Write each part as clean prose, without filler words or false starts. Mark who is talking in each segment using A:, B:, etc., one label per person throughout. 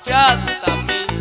A: bachata miss.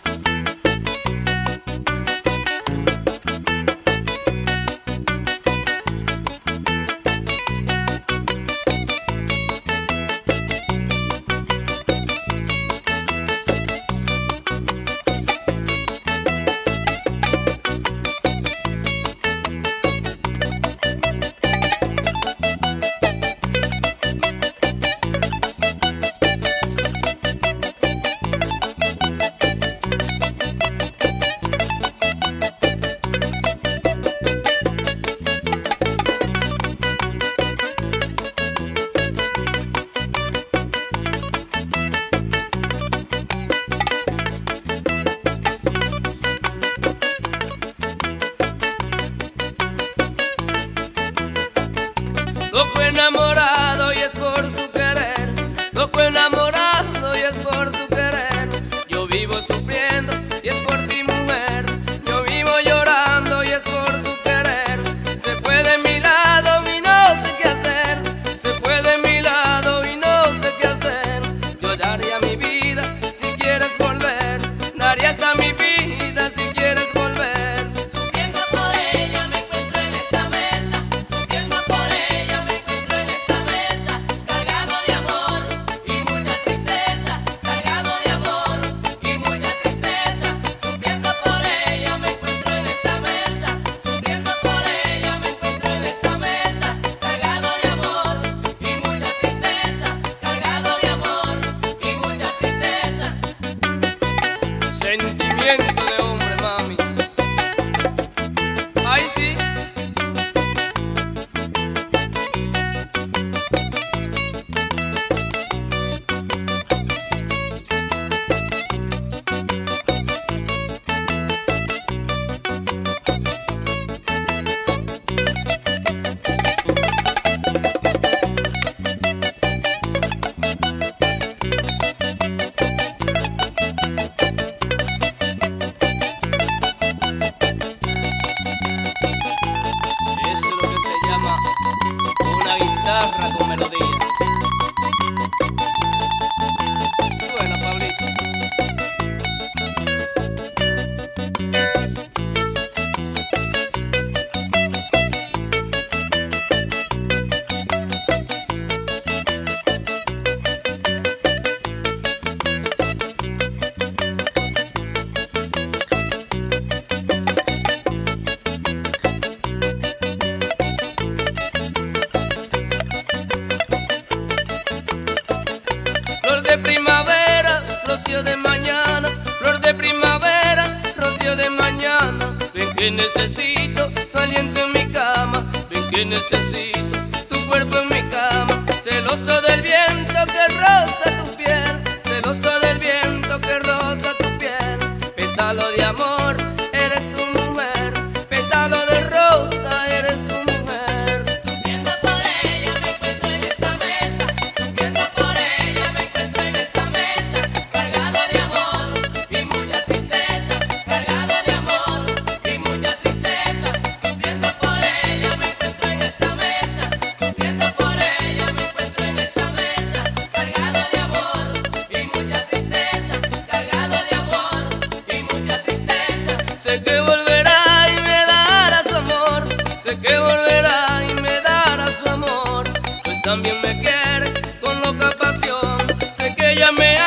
A: Loco enamorado y es por su querer, loco enamorado y es por su querer. Yo vivo sufriendo y es por ti, mujer. Yo vivo llorando y es por su querer. Se fue de mi lado y no sé qué hacer. Se fue de mi lado y no sé qué hacer. Yo daría mi vida si quieres volver. Daría hasta mi vida si quieres volver.
B: Sufriendo por ella me encuentro en esta mesa. Sufriendo por ella me encuentro en esta mesa. Cargado de amor y mucha tristeza. Cargado de amor y mucha tristeza. Sufriendo por ella me encuentro en esta mesa. Sufriendo por ella me encuentro en esta mesa. Cargado de amor y mucha tristeza. Cargado de amor y mucha tristeza.
A: Sentimiento de hombre, mami. Ay, sí. Eso es lo que se llama una guitarra con melodía. Suena, Pablito. Flor de primavera, rocío de mañana. Flor de primavera, rocío de mañana. Ven que necesito tu aliento en mi cama. Ven que necesito tu cuerpo en mi cama. Celoso del viento que roza tu piel. Celoso del viento que roza tu piel. Pétalo de amor, eres tu mujer. Pétalo de rosa, eres tu mujer.
B: Sufriendo por ella me encuentro en esta mesa. Sufriendo por ella me encuentro en esta mesa. Cargado de amor y mucha tristeza. Cargado de amor y mucha tristeza. Sufriendo por ella me encuentro en esta mesa. Sufriendo por ella me encuentro en esta mesa. Cargado de amor y mucha tristeza. Cargado de amor y mucha tristeza.
A: Sé que volverá y me dará su amor. Sé que volverá y me dará su amor. Pues también me quiere con loca pasión. Sé que ella me